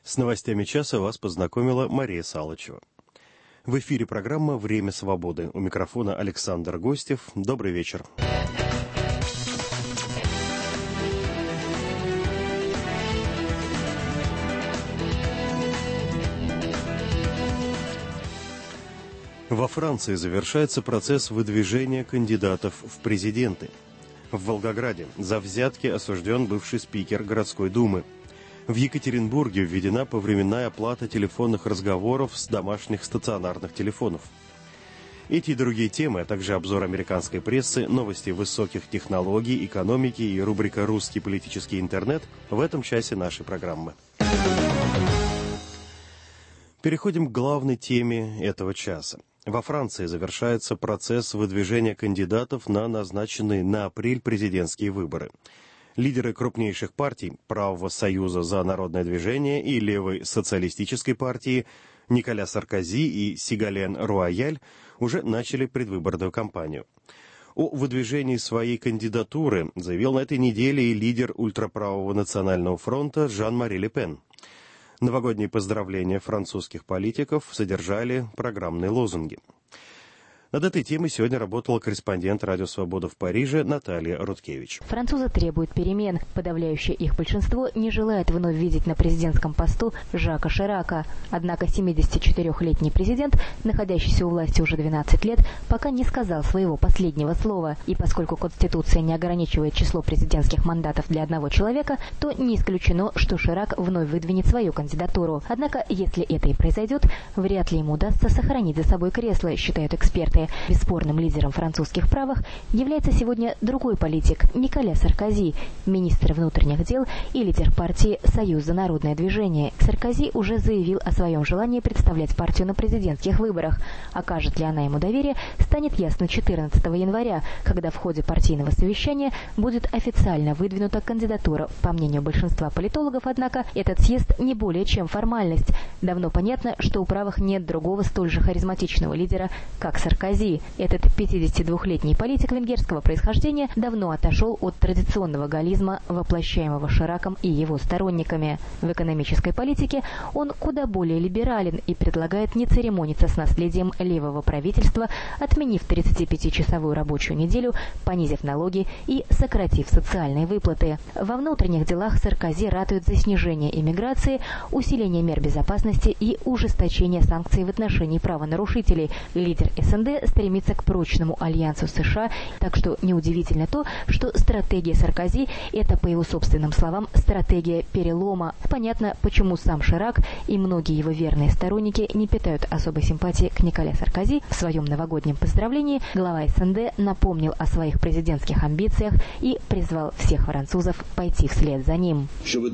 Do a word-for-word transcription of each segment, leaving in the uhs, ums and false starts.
С новостями часа вас познакомила Мария Салычева. В эфире программа «Время свободы». У микрофона Александр Гостев. Добрый вечер. Во Франции завершается процесс выдвижения кандидатов в президенты. В Волгограде за взятки осужден бывший спикер городской думы. В Екатеринбурге введена повременная оплата телефонных разговоров с домашних стационарных телефонов. Эти и другие темы, а также обзор американской прессы, новости высоких технологий, экономики и рубрика «Русский политический интернет» в этом часе нашей программы. Переходим к главной теме этого часа. Во Франции завершается процесс выдвижения кандидатов на назначенные на апрель президентские выборы. Лидеры крупнейших партий Правого союза за народное движение и Левой социалистической партии Николя Саркози и Сигален Руаяль уже начали предвыборную кампанию. О выдвижении своей кандидатуры заявил на этой неделе и лидер ультраправого национального фронта Жан-Мари Ле Пен. Новогодние поздравления французских политиков содержали программные лозунги. Над этой темой сегодня работала корреспондент «Радио Свобода» в Париже Наталья Рудкевич. Французы требуют перемен. Подавляющее их большинство не желает вновь видеть на президентском посту Жака Ширака. Однако семидесятичетырёхлетний президент, находящийся у власти уже двенадцать лет, пока не сказал своего последнего слова. И поскольку Конституция не ограничивает число президентских мандатов для одного человека, то не исключено, что Ширак вновь выдвинет свою кандидатуру. Однако, если это и произойдет, вряд ли ему удастся сохранить за собой кресло, считают эксперты. Бесспорным лидером французских правых является сегодня другой политик Николя Саркози, министр внутренних дел и лидер партии «Союз за народное движение». Саркози уже заявил о своем желании представлять партию на президентских выборах. Окажет ли она ему доверие, станет ясно четырнадцатого января, когда в ходе партийного совещания будет официально выдвинута кандидатура. По мнению большинства политологов, однако, этот съезд не более чем формальность. Давно понятно, что у правых нет другого столь же харизматичного лидера, как Саркози. Этот пятидесятидвухлетний политик венгерского происхождения давно отошел от традиционного галлизма, воплощаемого Шираком и его сторонниками. В экономической политике он куда более либерален и предлагает не церемониться с наследием левого правительства, отменив тридцатипятичасовую рабочую неделю, понизив налоги и сократив социальные выплаты. Во внутренних делах Саркози ратует за снижение иммиграции, усиление мер безопасности и ужесточение санкций в отношении правонарушителей. Лидер эс эн дэ стремится к прочному альянсу с США, так что неудивительно то, что стратегия Саркози – это, по его собственным словам, стратегия перелома. Понятно, почему сам Ширак и многие его верные сторонники не питают особой симпатии к Николя Саркози. В своем новогоднем поздравлении глава эс эн дэ напомнил о своих президентских амбициях и призвал всех французов пойти вслед за ним.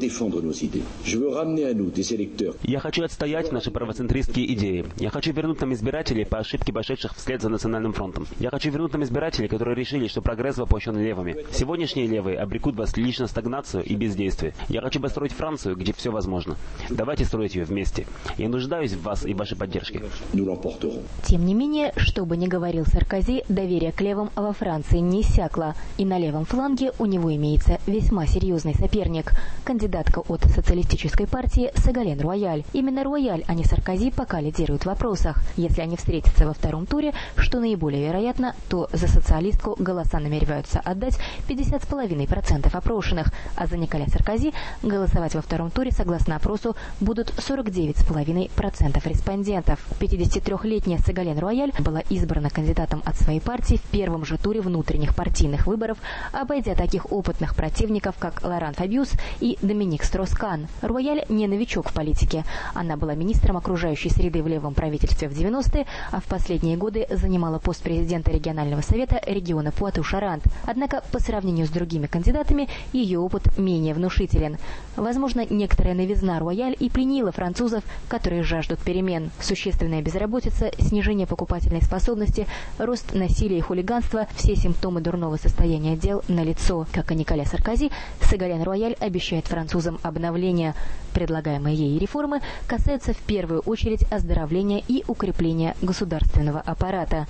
Я хочу отстоять наши правоцентристские идеи. Я хочу вернуть нам избирателей по ошибке пошедших вслед за Национальным фронтом. Я хочу вернуть нам избирателей, которые решили, что прогресс воплощен левыми. Сегодняшние левые обрекут вас лишь на стагнацию и бездействие. Я хочу построить Францию, где все возможно. Давайте строить ее вместе. Я нуждаюсь в вас и вашей поддержке. Тем не менее, что бы ни говорил Саркози, доверие к левым во Франции не иссякло. И на левом фланге у него имеется весьма серьезный соперник. Кандидатка от социалистической партии Сигален Руаяль. Именно Руаяль, а не Саркози, пока лидирует в вопросах. Если они встретятся во втором туре, что наиболее вероятно, то за социалистку голоса намереваются отдать пятьдесят целых пять десятых процента опрошенных, а за Николя Саркози голосовать во втором туре, согласно опросу, будут сорок девять целых пять десятых процента респондентов. пятидесятитрёхлетняя Сигален Руаяль была избрана кандидатом от своей партии в первом же туре внутренних партийных выборов, обойдя таких опытных противников, как Лоран Фабиус и Доминик Строс-Кан. Руаяль не новичок в политике. Она была министром окружающей среды в левом правительстве в девяностые, а в последние годы занимала пост президента регионального совета региона Пуату-Шарант. Однако, по сравнению с другими кандидатами, ее опыт менее внушителен. Возможно, некоторая новизна Руаяль и пленила французов, которые жаждут перемен. Существенная безработица, снижение покупательной способности, рост насилия и хулиганства – все симптомы дурного состояния дел налицо. Как и Николя Саркози, Сигален Руаяль обещает французам обновление. Предлагаемые ей реформы касаются в первую очередь оздоровления и укрепления государственного аппарата. брата.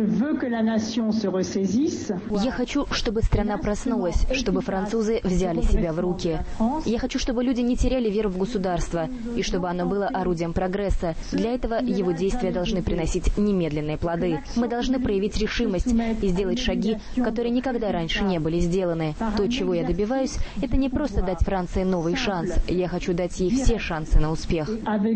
Я хочу, чтобы страна проснулась, чтобы французы взяли себя в руки. Я хочу, чтобы люди не теряли веру в государство, и чтобы оно было орудием прогресса. Для этого его действия должны приносить немедленные плоды. Мы должны проявить решимость и сделать шаги, которые никогда раньше не были сделаны. То, чего я добиваюсь, это не просто дать Франции новый шанс. Я хочу дать ей все шансы на успех.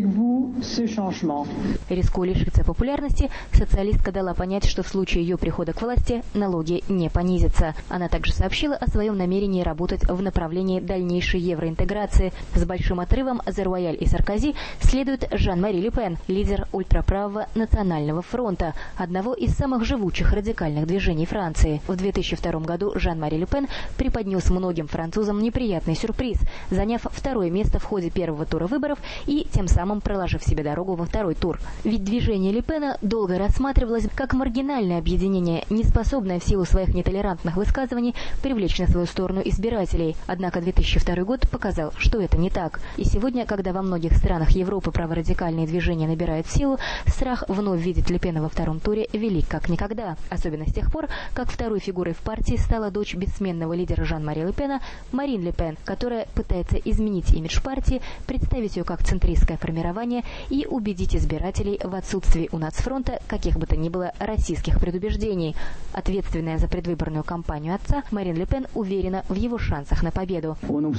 Рискуя лишиться популярности, социалистка дала понять, что в случае ее прихода к власти налоги не понизятся. Она также сообщила о своем намерении работать в направлении дальнейшей евроинтеграции. С большим отрывом за Руаяль и Саркози следует Жан-Мари Ле Пен, лидер ультраправого Национального фронта, одного из самых живучих радикальных движений Франции. В две тысячи втором году Жан-Мари Ле Пен преподнес многим французам неприятный сюрприз, заняв второе место в ходе первого тура выборов и тем самым проложив себе дорогу во второй тур. Ведь движение Ле Пена долго рассматривалось как маргинальное объединение, не способное в силу своих нетолерантных высказываний привлечь на свою сторону избирателей. Однако две тысячи второй год показал, что это не так. И сегодня, когда во многих странах Европы праворадикальные движения набирают силу, страх вновь видеть Ле Пена во втором туре велик как никогда. Особенно с тех пор, как второй фигурой в партии стала дочь бессменного лидера Жан-Мари Ле Пена Марин Ле Пен, которая пытается изменить имидж партии, представить ее как центристское формирование и убедить избирателей в отсутствии у нацфронта каких бы то ни было российских предубеждений. Ответственная за предвыборную кампанию отца, Марин Ле Пен уверена в его шансах на победу.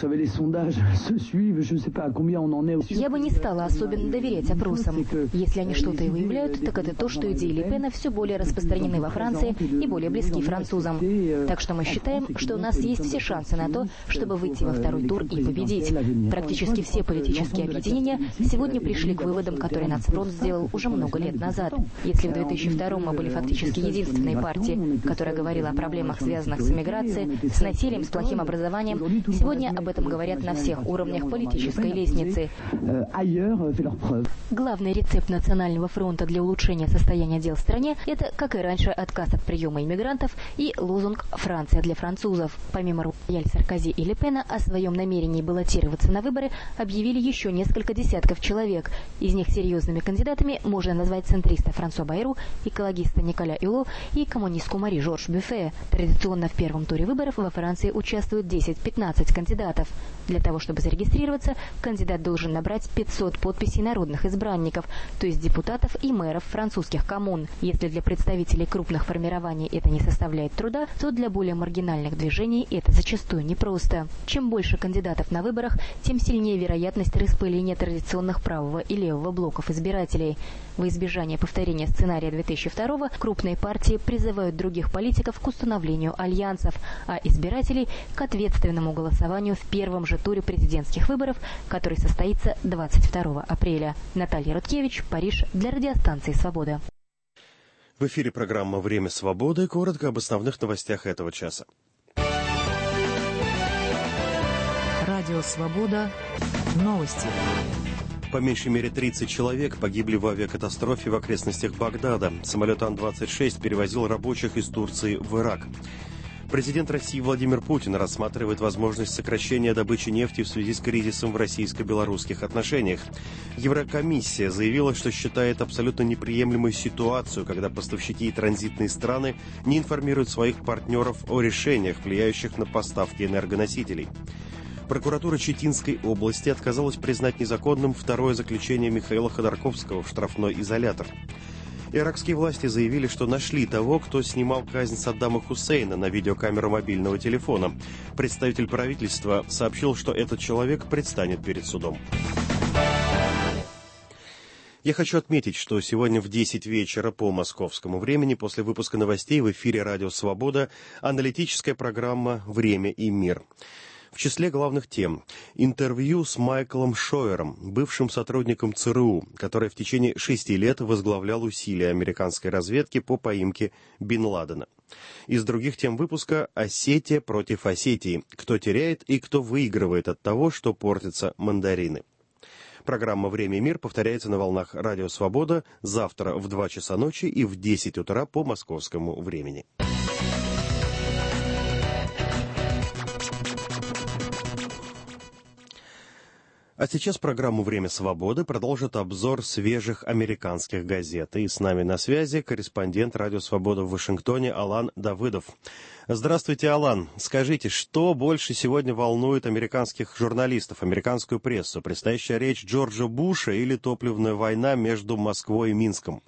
Я бы не стала особенно доверять опросам. Если они что-то и выявляют, так это то, что идеи Ле Пена все более распространены во Франции и более близки французам. Так что мы считаем, что у нас есть все шансы на то, чтобы выйти во второй тур и победить. Практически все политические объединения сегодня пришли к выводам, которые Нацфронт сделал уже много лет назад. Если в две тысячи втором мы были фактически единственной партией, которая говорила о проблемах, связанных с эмиграцией, с насилием, с плохим образованием, сегодня об этом говорят на всех уровнях политической лестницы. Главный рецепт Национального фронта для улучшения состояния дел в стране – это, как и раньше, отказ от приема иммигрантов и лозунг «Франция для французов». Помимо Руаяль, Саркози и Ле Пена о своем намерении баллотироваться на выборы объявили еще несколько десятков человек. Из них серьезными кандидатами можно назвать центриста Франсуа Байру, экологиста Николя Юло и коммунистку Мари Жорж Бюффе. Традиционно в первом туре выборов во Франции участвуют десять-пятнадцать кандидатов. Для того, чтобы зарегистрироваться, кандидат должен набрать пятьсот подписей народных избранников, то есть депутатов и мэров французских коммун. Если для представителей крупных формирований это не составляет труда, то для более маргинальных движений это зачастую непросто. Чем больше кандидатов на выборах, тем сильнее вероятность распыления традиционных правого и левого блоков избирателей. Во избежание повторения сценария две тысячи второго крупные партии призывают других политиков к установлению альянсов, а избирателей к ответственному голосованию в первом же туре президентских выборов, который состоится двадцать второго апреля. Наталья Рудкевич, Париж, для радиостанции «Свобода». В эфире программа «Время свободы». Коротко об основных новостях этого часа. Радио «Свобода». Новости. По меньшей мере тридцать человек погибли в авиакатастрофе в окрестностях Багдада. Самолет Ан двадцать шесть перевозил рабочих из Турции в Ирак. Президент России Владимир Путин рассматривает возможность сокращения добычи нефти в связи с кризисом в российско-белорусских отношениях. Еврокомиссия заявила, что считает абсолютно неприемлемой ситуацию, когда поставщики и транзитные страны не информируют своих партнеров о решениях, влияющих на поставки энергоносителей. Прокуратура Читинской области отказалась признать незаконным второе заключение Михаила Ходорковского в штрафной изолятор. Иракские власти заявили, что нашли того, кто снимал казнь Саддама Хусейна на видеокамеру мобильного телефона. Представитель правительства сообщил, что этот человек предстанет перед судом. Я хочу отметить, что сегодня в десять вечера по московскому времени после выпуска новостей в эфире «Радио Свобода» аналитическая программа «Время и мир». В числе главных тем – интервью с Майклом Шойером, бывшим сотрудником ЦРУ, который в течение шести лет возглавлял усилия американской разведки по поимке Бин Ладена. Из других тем выпуска – Осетия против Осетии. Кто теряет и кто выигрывает от того, что портятся мандарины. Программа «Время и мир» повторяется на волнах «Радио Свобода» завтра в два часа ночи и в десять утра по московскому времени. А сейчас программу «Время свободы» продолжит обзор свежих американских газет. И с нами на связи корреспондент «Радио Свобода» в Вашингтоне Алан Давыдов. Здравствуйте, Алан. Скажите, что больше сегодня волнует американских журналистов, американскую прессу? Предстоящая речь Джорджа Буша или топливная война между Москвой и Минском?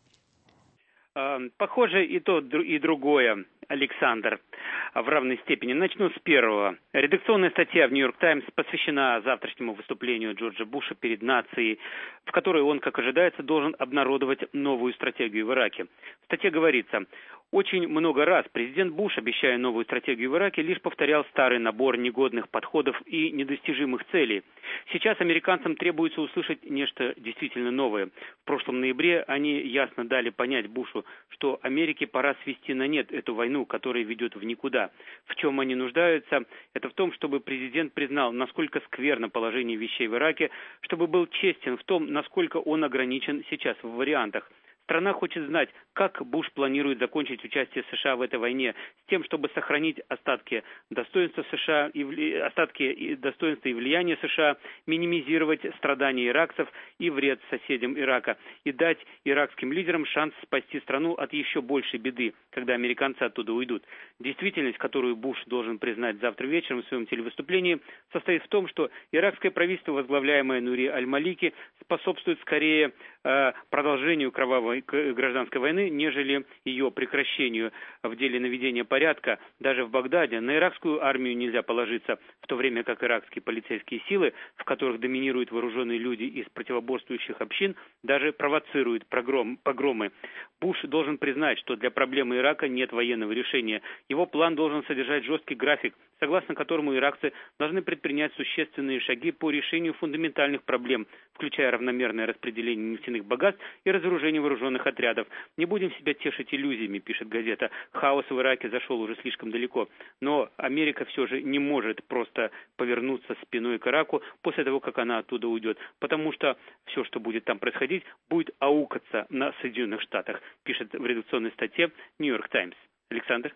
Похоже, и то, и другое, Александр, в равной степени. Начну с первого. Редакционная статья в «Нью-Йорк Таймс» посвящена завтрашнему выступлению Джорджа Буша перед нацией, в которой он, как ожидается, должен обнародовать новую стратегию в Ираке. В статье говорится: очень много раз президент Буш, обещая новую стратегию в Ираке, лишь повторял старый набор негодных подходов и недостижимых целей. Сейчас американцам требуется услышать нечто действительно новое. В прошлом ноябре они ясно дали понять Бушу, что Америке пора свести на нет эту войну, которая ведет в никуда. В чем они нуждаются? Это в том, чтобы президент признал, насколько скверно положение вещей в Ираке, чтобы был честен в том, насколько он ограничен сейчас в вариантах. Страна хочет знать, как Буш планирует закончить участие США в этой войне, с тем, чтобы сохранить остатки достоинства США и вли... остатки и достоинства и влияния США, минимизировать страдания иракцев и вред соседям Ирака, и дать иракским лидерам шанс спасти страну от еще большей беды, когда американцы оттуда уйдут. Действительность, которую Буш должен признать завтра вечером в своем телевыступлении, состоит в том, что иракское правительство, возглавляемое Нури аль-Малики, способствует скорее э, продолжению кровавой гражданской войны, нежели ее прекращению. В деле наведения порядка даже в Багдаде на иракскую армию нельзя положиться, в то время как иракские полицейские силы, в которых доминируют вооруженные люди из противоборствующих общин, даже провоцируют погром, погромы. Буш должен признать, что для проблемы Ирака нет военного решения. Его план должен содержать жесткий график, согласно которому иракцы должны предпринять существенные шаги по решению фундаментальных проблем, включая равномерное распределение нефтяных богатств и разоружение вооруженных отрядов. Не будем себя тешить иллюзиями, пишет газета. Хаос в Ираке зашел уже слишком далеко. Но Америка все же не может просто повернуться спиной к Ираку после того, как она оттуда уйдет. Потому что все, что будет там происходить, будет аукаться на Соединенных Штатах, пишет в редакционной статье «Нью-Йорк Таймс». Александр?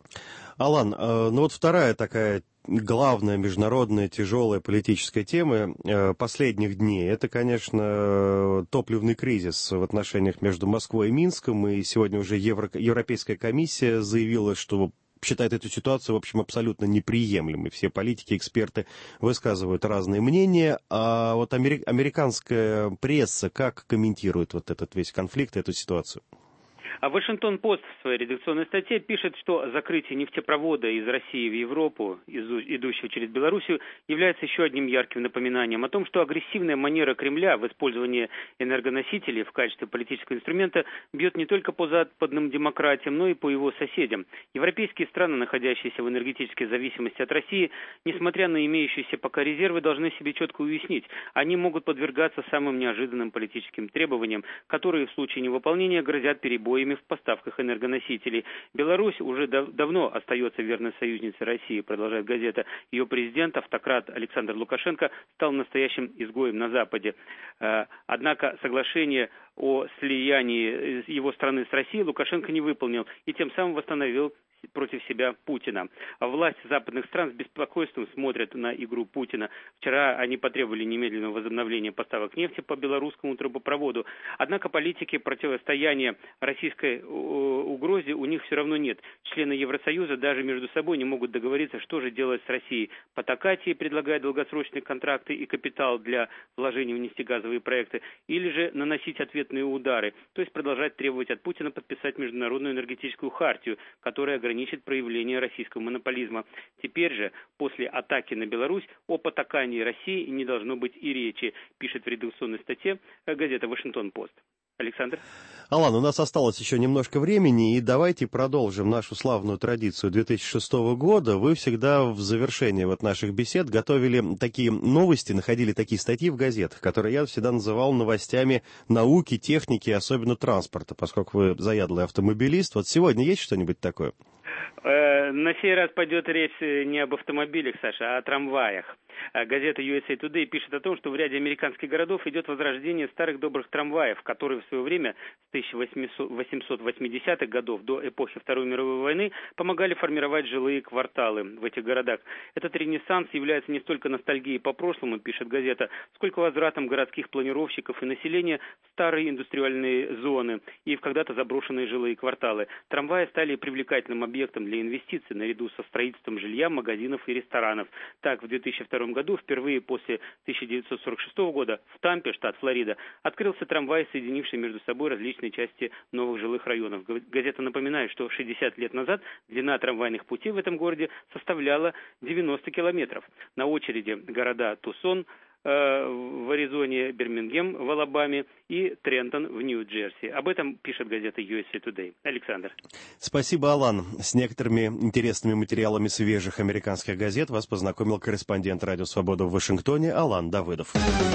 Алан, ну вот вторая такая главная международная тяжелая политическая тема последних дней, это, конечно, топливный кризис в отношениях между Москвой и Минском, и сегодня уже Евро... Европейская комиссия заявила, что считает эту ситуацию, в общем, абсолютно неприемлемой. Все политики, эксперты высказывают разные мнения, а вот американская пресса как комментирует вот этот весь конфликт, эту ситуацию? А Вашингтон-Пост в своей редакционной статье пишет, что закрытие нефтепровода из России в Европу, идущего через Белоруссию, является еще одним ярким напоминанием о том, что агрессивная манера Кремля в использовании энергоносителей в качестве политического инструмента бьет не только по западным демократиям, но и по его соседям. Европейские страны, находящиеся в энергетической зависимости от России, несмотря на имеющиеся пока резервы, должны себе четко уяснить, они могут подвергаться самым неожиданным политическим требованиям, которые в случае невыполнения грозят перебоями в поставках энергоносителей. Беларусь уже дав- давно остается верной союзницей России, продолжает газета. Ее президент, автократ Александр Лукашенко, стал настоящим изгоем на Западе. Э, однако соглашение о слиянии его страны с Россией Лукашенко не выполнил и тем самым восстановил против себя Путина. А власть западных стран с беспокойством смотрят на игру Путина. Вчера они потребовали немедленного возобновления поставок нефти по белорусскому трубопроводу. Однако политики противостояния российской угрозе у них все равно нет. Члены Евросоюза даже между собой не могут договориться, что же делать с Россией. Потакать ей, предлагая долгосрочные контракты и капитал для вложений в нефтегазовые проекты, или же наносить ответные удары, то есть продолжать требовать от Путина подписать международную энергетическую хартию, которая ограничивает проявление российского монополизма. Теперь же, после атаки на Беларусь, о потакании России не должно быть и речи, пишет в редакционной статье газета «Вашингтон-Пост». Александр? Алан, у нас осталось еще немножко времени, и давайте продолжим нашу славную традицию две тысячи шестого года. Вы всегда в завершении вот наших бесед готовили такие новости, находили такие статьи в газетах, которые я всегда называл новостями науки, техники, особенно транспорта, поскольку вы заядлый автомобилист. Вот сегодня есть что-нибудь такое? На сей раз пойдет речь не об автомобилях, Саша, а о трамваях. Газета ю эс эй Today пишет о том, что в ряде американских городов идет возрождение старых добрых трамваев, которые в свое время с тысяча восемьсот восьмидесятых годов до эпохи Второй мировой войны помогали формировать жилые кварталы в этих городах. Этот ренессанс является не столько ностальгией по прошлому, пишет газета, сколько возвратом городских планировщиков и населения в старые индустриальные зоны и в когда-то заброшенные жилые кварталы. Трамваи стали привлекательным объектом для инвестиций наряду со строительством жилья, магазинов и ресторанов. Так, в две тысячи втором году, впервые после тысяча девятьсот сорок шестого года, в Тампе, штат Флорида, открылся трамвай, соединивший между собой различные части новых жилых районов. Газета напоминает, что шестьдесят лет назад длина трамвайных путей в этом городе составляла девяносто километров. На очереди города Тусон в Аризоне, Бирмингем в Алабаме и Трентон в Нью-Джерси. Об этом пишет газета ю эс эй Today. Александр. Спасибо, Алан. С некоторыми интересными материалами свежих американских газет вас познакомил корреспондент Радио Свобода в Вашингтоне Алан Давыдов.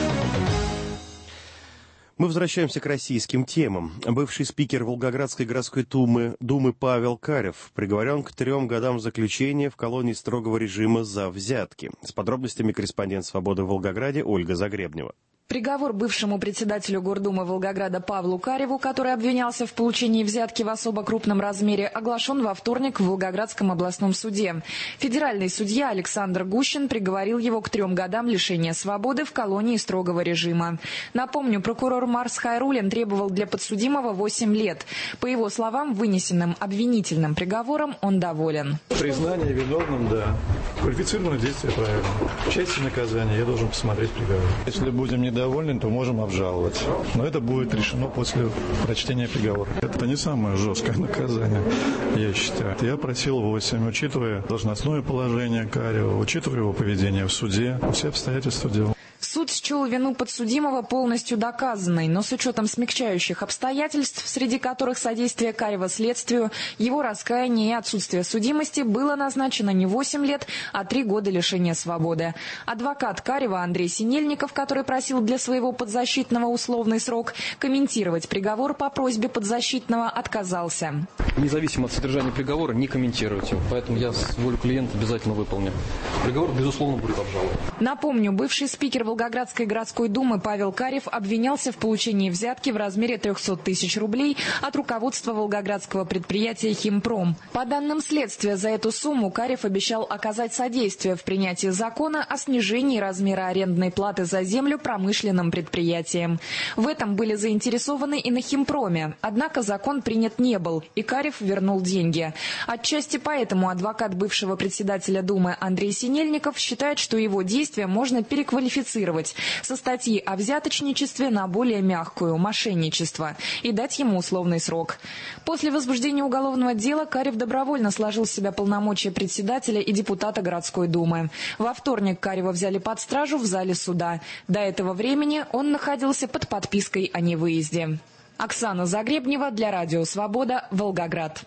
Мы возвращаемся к российским темам. Бывший спикер Волгоградской городской думы, думы Павел Карев приговорен к трем годам заключения в колонии строгого режима за взятки. С подробностями корреспондент «Свободы» в Волгограде Ольга Загребнева. Приговор бывшему председателю Гордумы Волгограда Павлу Кареву, который обвинялся в получении взятки в особо крупном размере, оглашен во вторник в Волгоградском областном суде. Федеральный судья Александр Гущин приговорил его к трем годам лишения свободы в колонии строгого режима. Напомню, прокурор Марс Хайруллин требовал для подсудимого восемь лет. По его словам, вынесенным обвинительным приговором он доволен. Признание виновным, да. Квалифицированное действие правильно. В части наказания я должен посмотреть приговор. Если будем недовольны, доволен, то можем обжаловать. Но это будет решено после прочтения приговора. Это не самое жесткое наказание, я считаю. Я просил восемь, учитывая должностное положение Карева, учитывая его поведение в суде, все обстоятельства дела. Суд счел вину подсудимого полностью доказанной, но с учетом смягчающих обстоятельств, среди которых содействие Карева следствию, его раскаяние и отсутствие судимости, было назначено не восемь лет, а три года лишения свободы. Адвокат Карева Андрей Синельников, который просил для своего подзащитного условный срок, комментировать приговор по просьбе подзащитного отказался. Независимо от содержания приговора, не комментировать его, поэтому я волю клиента обязательно выполню. Приговор, безусловно, будет обжалован. Напомню, бывший спикер Волгоградской городской думы Павел Карев обвинялся в получении взятки в размере трехсот тысяч рублей от руководства волгоградского предприятия «Химпром». По данным следствия, за эту сумму Карев обещал оказать содействие в принятии закона о снижении размера арендной платы за землю промышленным предприятиям. В этом были заинтересованы и на «Химпроме», однако закон принят не был, и Карев вернул деньги. Отчасти поэтому адвокат бывшего председателя Думы Андрей Синельников считает, что его действия можно переквалифицировать со статьи о взяточничестве на более мягкую – мошенничество, и дать ему условный срок. После возбуждения уголовного дела Карев добровольно сложил с себя полномочия председателя и депутата городской думы. Во вторник Карева взяли под стражу в зале суда. До этого времени он находился под подпиской о невыезде. Оксана Загребнева для Радио Свобода, Волгоград.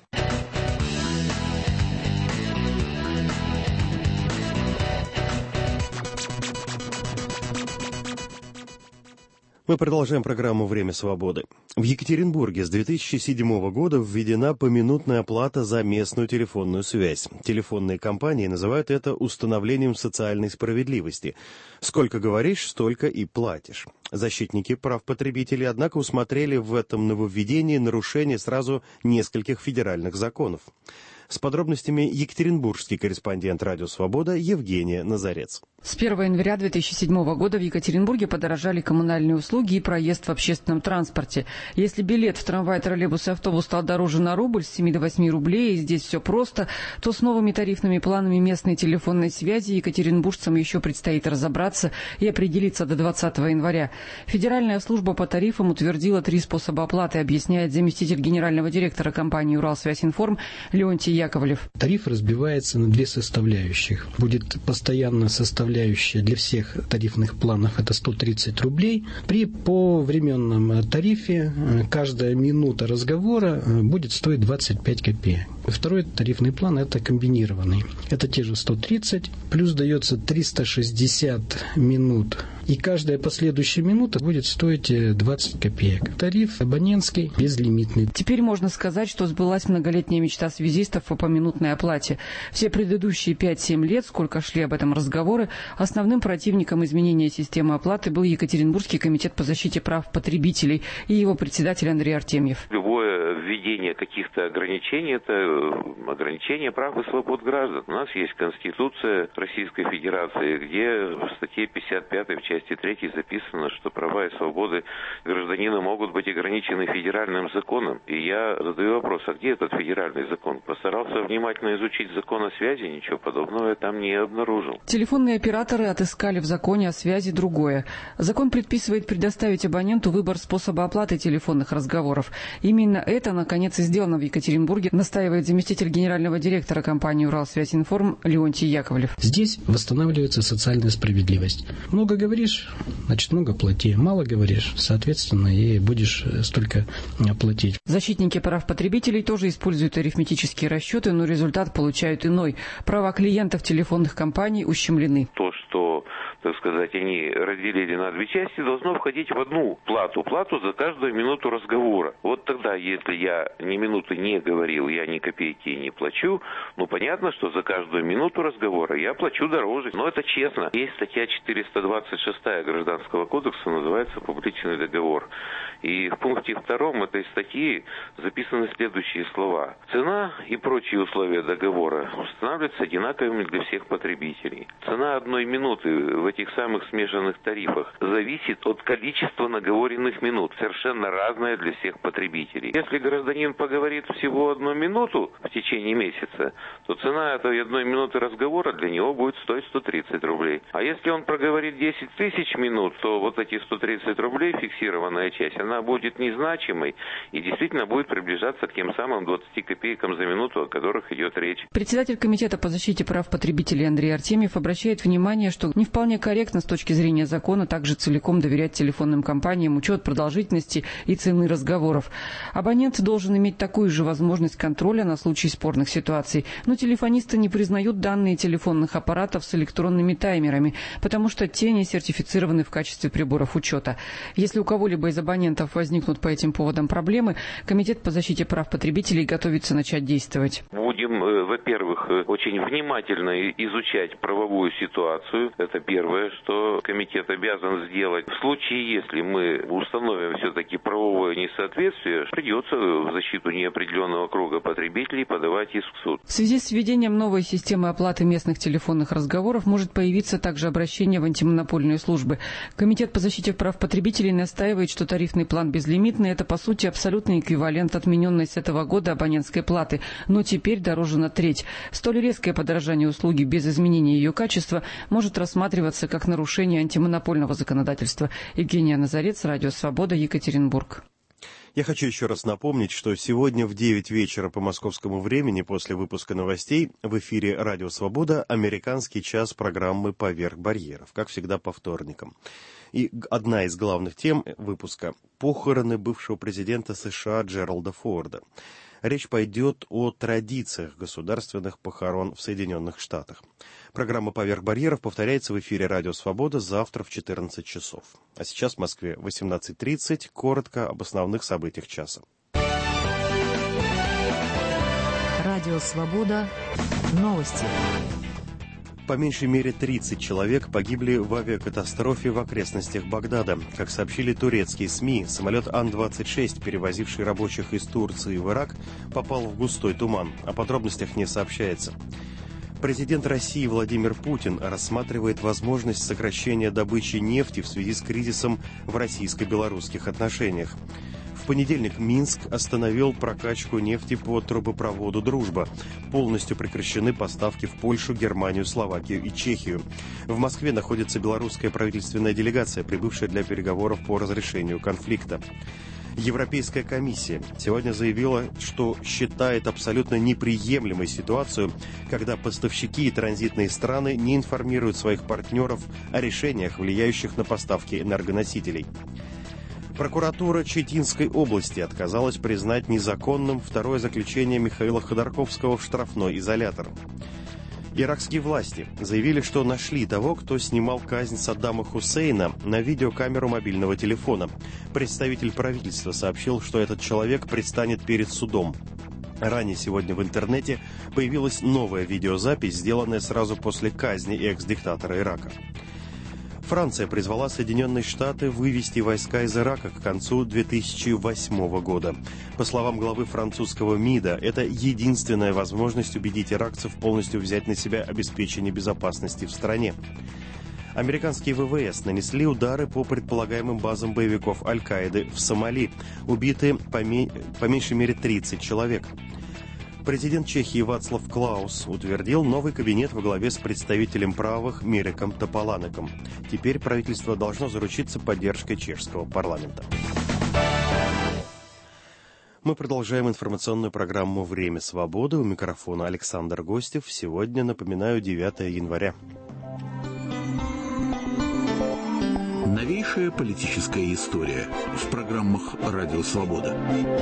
Мы продолжаем программу «Время свободы». В Екатеринбурге с две тысячи седьмого года введена поминутная оплата за местную телефонную связь. Телефонные компании называют это установлением социальной справедливости. Сколько говоришь, столько и платишь. Защитники прав потребителей, однако, усмотрели в этом нововведении нарушение сразу нескольких федеральных законов. С подробностями екатеринбургский корреспондент «Радио Свобода» Евгения Назарец. С первого января две тысячи седьмого года в Екатеринбурге подорожали коммунальные услуги и проезд в общественном транспорте. Если билет в трамвай, троллейбус и автобус стал дороже на рубль, с семи до восьми рублей, и здесь все просто, то с новыми тарифными планами местной телефонной связи екатеринбуржцам еще предстоит разобраться и определиться до двадцатого января. Федеральная служба по тарифам утвердила три способа оплаты, объясняет заместитель генерального директора компании «Уралсвязьинформ» Леонтий Яковлев. Тариф разбивается на две составляющих. Будет постоянная составляющая для всех тарифных планов, это сто тридцать рублей. При повременном тарифе каждая минута разговора будет стоить двадцать пять копеек. Второй тарифный план – это комбинированный. Это те же сто тридцать, плюс дается триста шестьдесят минут. И каждая последующая минута будет стоить двадцать копеек. Тариф абонентский, безлимитный. Теперь можно сказать, что сбылась многолетняя мечта связистов о поминутной оплате. Все предыдущие пять-семь лет, сколько шли об этом разговоры, основным противником изменения системы оплаты был Екатеринбургский комитет по защите прав потребителей и его председатель Андрей Артемьев. Любое введение каких-то ограничений – это ограничение прав и свобод граждан. У нас есть Конституция Российской Федерации, где в статье пятьдесят пятой в части третьей записано, что права и свободы гражданина могут быть ограничены федеральным законом. И я задаю вопрос, а где этот федеральный закон? Постарался внимательно изучить закон о связи, ничего подобного я там не обнаружил. Телефонные операторы отыскали в законе о связи другое. Закон предписывает предоставить абоненту выбор способа оплаты телефонных разговоров. Именно это, наконец, и сделано в Екатеринбурге, настаивает заместитель генерального директора компании «Уралсвязьинформ» Леонтий Яковлев. Здесь восстанавливается социальная справедливость. Много говоришь, значит, много плати. Мало говоришь, соответственно, и будешь столько платить. Защитники прав потребителей тоже используют арифметические расчеты, но результат получают иной. Права клиентов телефонных компаний ущемлены. То, что, так сказать, они разделили на две части, должно входить в одну плату. Плату за каждую минуту разговора. Вот тогда, если я ни минуты не говорил, я ни копейки не плачу, ну, понятно, что за каждую минуту разговора я плачу дороже. Но это честно. Есть статья четыреста двадцать шестая Гражданского кодекса, называется «Публичный договор». И в пункте втором этой статьи записаны следующие слова. Цена и прочие условия договора устанавливаются одинаковыми для всех потребителей. Цена одной минуты в этих самых смешанных тарифах зависит от количества наговоренных минут, совершенно разное для всех потребителей. Если гражданин поговорит всего одну минуту в течение месяца, то цена этой одной минуты разговора для него будет стоить сто тридцать рублей. А если он проговорит десять тысяч минут, то вот эти сто тридцать рублей, фиксированная часть, она будет незначимой и действительно будет приближаться к тем самым двадцати копейкам за минуту, о которых идет речь. Председатель комитета по защите прав потребителей Андрей Артемьев обращает внимание, что не вполне корректно с точки зрения закона также целиком доверять телефонным компаниям учет продолжительности и цены разговоров. Абонент должен иметь такую же возможность контроля на случай спорных ситуаций. Но телефонисты не признают данные телефонных аппаратов с электронными таймерами, потому что те не сертифицированы в качестве приборов учета. Если у кого-либо из абонентов возникнут по этим поводам проблемы, Комитет по защите прав потребителей готовится начать действовать. Будем, во-первых, очень внимательно изучать правовую ситуацию. Это первое, что комитет обязан сделать. В случае, если мы установим все-таки правовое несоответствие, придется в защиту неопределенного круга потребителей подавать иск в суд. В связи с введением новой системы оплаты местных телефонных разговоров может появиться также обращение в антимонопольные службы. Комитет по защите прав потребителей настаивает, что тарифный план безлимитный – это, по сути, абсолютный эквивалент отмененной с этого года абонентской платы, но теперь дороже на треть. Столь резкое подорожание услуги без изменения ее качества может рассматриваться как нарушение антимонопольного законодательства. Евгения Назарец, Радио Свобода, Екатеринбург. Я хочу еще раз напомнить, что сегодня в девять вечера по московскому времени после выпуска новостей в эфире «Радио Свобода» американский час программы «Поверх барьеров», как всегда по вторникам. И одна из главных тем выпуска – похороны бывшего президента США Джералда Форда. Речь пойдет о традициях государственных похорон в Соединенных Штатах. Программа «Поверх барьеров» повторяется в эфире «Радио Свобода» завтра в четырнадцать часов. А сейчас в Москве восемнадцать тридцать. Коротко об основных событиях часа. Радио Свобода. Новости. По меньшей мере тридцать человек погибли в авиакатастрофе в окрестностях Багдада. Как сообщили турецкие СМИ, самолет Ан двадцать шесть, перевозивший рабочих из Турции в Ирак, попал в густой туман. О подробностях не сообщается. Президент России Владимир Путин рассматривает возможность сокращения добычи нефти в связи с кризисом в российско-белорусских отношениях. В понедельник Минск остановил прокачку нефти по трубопроводу «Дружба». Полностью прекращены поставки в Польшу, Германию, Словакию и Чехию. В Москве находится белорусская правительственная делегация, прибывшая для переговоров по разрешению конфликта. Европейская комиссия сегодня заявила, что считает абсолютно неприемлемой ситуацию, когда поставщики и транзитные страны не информируют своих партнеров о решениях, влияющих на поставки энергоносителей. Прокуратура Читинской области отказалась признать незаконным второе заключение Михаила Ходорковского в штрафной изолятор. Иракские власти заявили, что нашли того, кто снимал казнь Саддама Хусейна на видеокамеру мобильного телефона. Представитель правительства сообщил, что этот человек предстанет перед судом. Ранее сегодня в интернете появилась новая видеозапись, сделанная сразу после казни экс-диктатора Ирака. Франция призвала Соединенные Штаты вывести войска из Ирака к концу две тысячи восьмого года. По словам главы французского МИДа, это единственная возможность убедить иракцев полностью взять на себя обеспечение безопасности в стране. Американские ВВС нанесли удары по предполагаемым базам боевиков Аль-Каиды в Сомали. Убиты по, ме... по меньшей мере тридцать человек. Президент Чехии Вацлав Клаус утвердил новый кабинет во главе с представителем правых Миреком Тополанеком. Теперь правительство должно заручиться поддержкой чешского парламента. Мы продолжаем информационную программу «Время свободы». У микрофона Александр Гостев. Сегодня, напоминаю, девятое января. Новейшая политическая история в программах «Радио Свобода».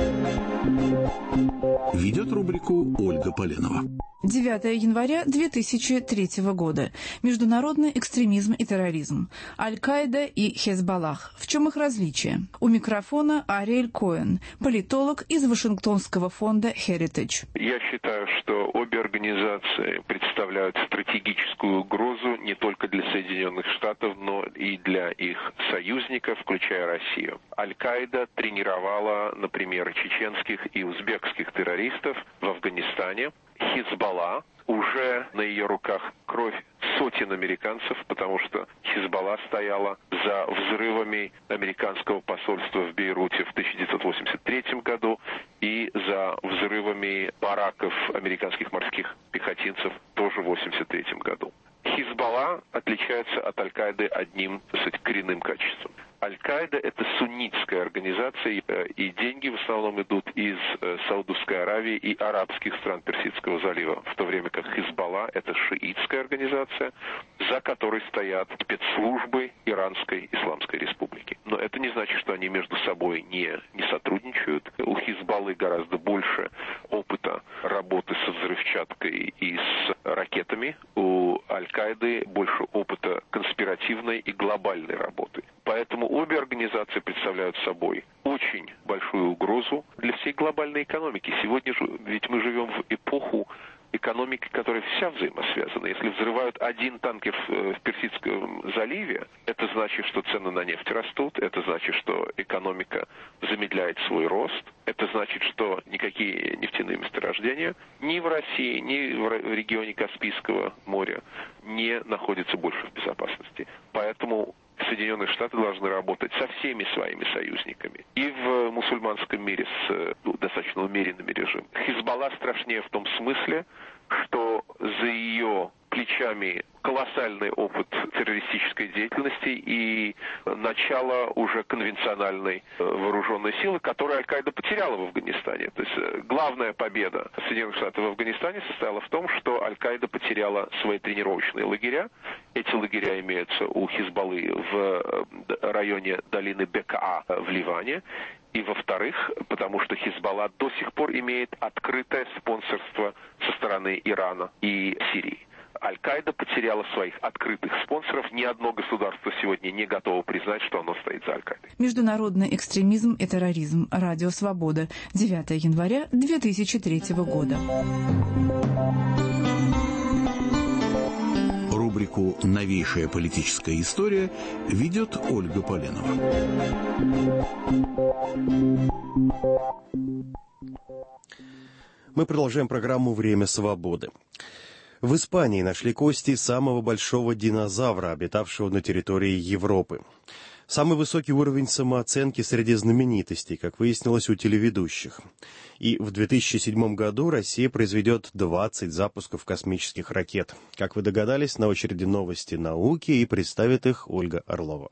Ведет рубрику Ольга Поленова. девятое января две тысячи третьего года. Международный экстремизм и терроризм. Аль-Каида и Хезболлах. В чем их различие? У микрофона Ариэль Коэн, политолог из Вашингтонского фонда Heritage. Я считаю, что обе организации представляют стратегическую угрозу не только для Соединенных Штатов, но и для их союзников, включая Россию. Аль-Каида тренировала, например, чеченских и узбекских террористов в Афганистане. Хизбалла, уже на ее руках кровь сотен американцев, потому что Хизбалла стояла за взрывами американского посольства в Бейруте в тысяча девятьсот восемьдесят третьем году и за взрывами бараков американских морских пехотинцев тоже в восемьдесят третьем году. Хизбалла отличается от Аль-Каиды одним, так сказать, коренным качеством. Аль-Каида – это суннитская организация, и деньги в основном идут из Саудовской Аравии и арабских стран Персидского залива, в то время как Хизбалла – это шиитская организация, за которой стоят спецслужбы Иранской Исламской Республики. Но это не значит, что они между собой не, не сотрудничают. У Хизбаллы гораздо больше опыта работы со взрывчаткой и с ракетами. У Аль-Каиды больше опыта конспиративной и глобальной работы. Поэтому обе организации представляют собой очень большую угрозу для всей глобальной экономики. Сегодня же, ведь мы живем в эпоху экономики, которая вся взаимосвязана. Если взрывают один танкер в, в Персидском заливе, это значит, что цены на нефть растут, это значит, что экономика замедляет свой рост, это значит, что никакие нефтяные месторождения ни в России, ни в регионе Каспийского моря не находятся больше в безопасности. Поэтому Соединенные Штаты должны работать со всеми своими союзниками. И в мусульманском мире с ну, достаточно умеренными режимами. Хизбалла страшнее в том смысле, что за ее плечами колоссальный опыт террористической деятельности и начало уже конвенциональной вооруженной силы, которую Аль-Каида потеряла в Афганистане. То есть главная победа Соединенных Штатов в Афганистане состояла в том, что Аль-Каида потеряла свои тренировочные лагеря. Эти лагеря имеются у Хизбаллы в районе долины Бекаа в Ливане. И, во-вторых, потому что Хизбалла до сих пор имеет открытое спонсорство со стороны Ирана и Сирии. Аль-Каида потеряла своих открытых спонсоров. Ни одно государство сегодня не готово признать, что оно стоит за Аль-Каидой. Международный экстремизм и терроризм. Радио Свобода. девятое января две тысячи третьего года. Рубрику «Новейшая политическая история» ведет Ольга Поленова. Мы продолжаем программу «Время свободы». В Испании нашли кости самого большого динозавра, обитавшего на территории Европы. Самый высокий уровень самооценки среди знаменитостей, как выяснилось, у телеведущих. И в две тысячи седьмом году Россия произведет двадцать запусков космических ракет. Как вы догадались, на очереди новости науки, и представит их Ольга Орлова.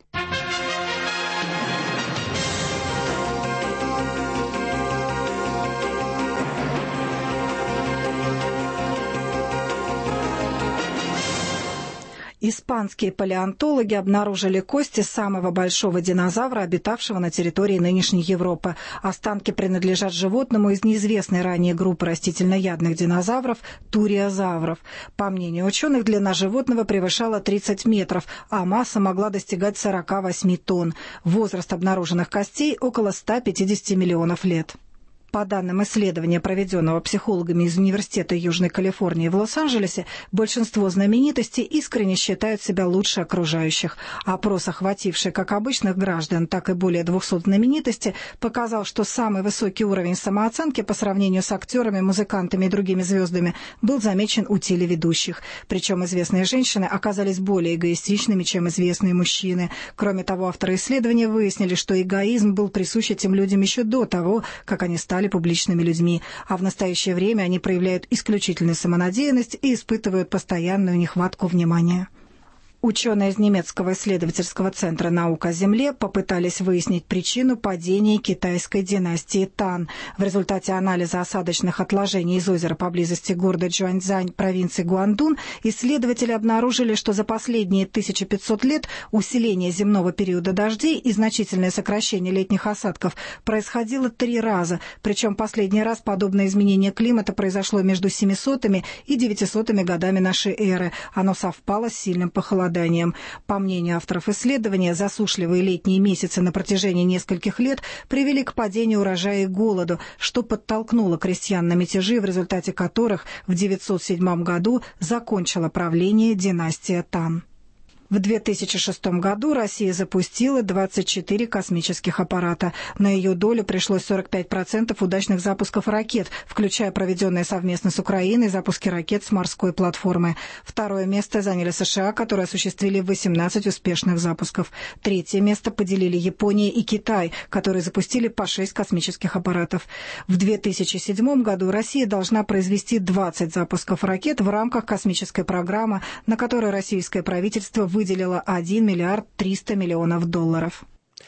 Испанские палеонтологи обнаружили кости самого большого динозавра, обитавшего на территории нынешней Европы. Останки принадлежат животному из неизвестной ранее группы растительноядных динозавров – туриозавров. По мнению ученых, длина животного превышала тридцать метров, а масса могла достигать сорок восемь тонн. Возраст обнаруженных костей – около ста пятидесяти миллионов лет. По данным исследования, проведенного психологами из Университета Южной Калифорнии в Лос-Анджелесе, большинство знаменитостей искренне считают себя лучше окружающих. Опрос, охвативший как обычных граждан, так и более двухсот знаменитостей, показал, что самый высокий уровень самооценки по сравнению с актерами, музыкантами и другими звездами был замечен у телеведущих. Причем известные женщины оказались более эгоистичными, чем известные мужчины. Кроме того, авторы исследования выяснили, что эгоизм был присущ этим людям еще до того, как они стали публичными людьми, а в настоящее время они проявляют исключительную самонадеянность и испытывают постоянную нехватку внимания. Ученые из немецкого исследовательского центра «Наука о Земле» попытались выяснить причину падения китайской династии Тан. В результате анализа осадочных отложений из озера поблизости города Джуаньцзань, провинции Гуандун, исследователи обнаружили, что за последние тысяча пятьсот лет усиление земного периода дождей и значительное сокращение летних осадков происходило три раза, причем последний раз подобное изменение климата произошло между семисотыми и девятисотыми годами нашей эры. Оно совпало с сильным похолоданием. По мнению авторов исследования, засушливые летние месяцы на протяжении нескольких лет привели к падению урожая и голоду, что подтолкнуло крестьян на мятежи, в результате которых в девятьсот седьмом году закончила правление династия Тан. В две тысячи шестом году Россия запустила двадцать четыре космических аппарата. На ее долю пришлось сорок пять процентов удачных запусков ракет, включая проведенные совместно с Украиной запуски ракет с морской платформы. Второе место заняли США, которые осуществили восемнадцать успешных запусков. Третье место поделили Япония и Китай, которые запустили по шесть космических аппаратов. В две тысячи седьмом году Россия должна произвести двадцать запусков ракет в рамках космической программы, на которой российское правительство выделило выделила один миллиард триста миллионов долларов.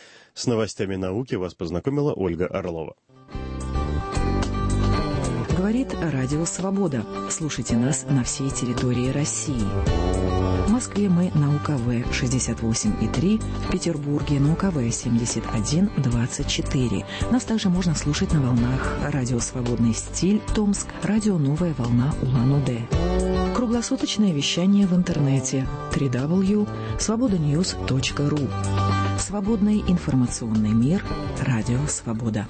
С новостями науки вас познакомила Ольга Орлова. Говорит Радио Свобода. Слушайте нас на всей территории России. В Москве мы на УКВ шестьдесят восемь и три, в Петербурге на УКВ семьдесят один двадцать четыре. Нас также можно слушать на волнах Радио Свободный стиль Томск, Радио Новая волна Улан-Удэ. Круглосуточное вещание в интернете дабл ю дабл ю дабл ю точка свобода ньюс точка ру. Свободный информационный мир. Радио Свобода.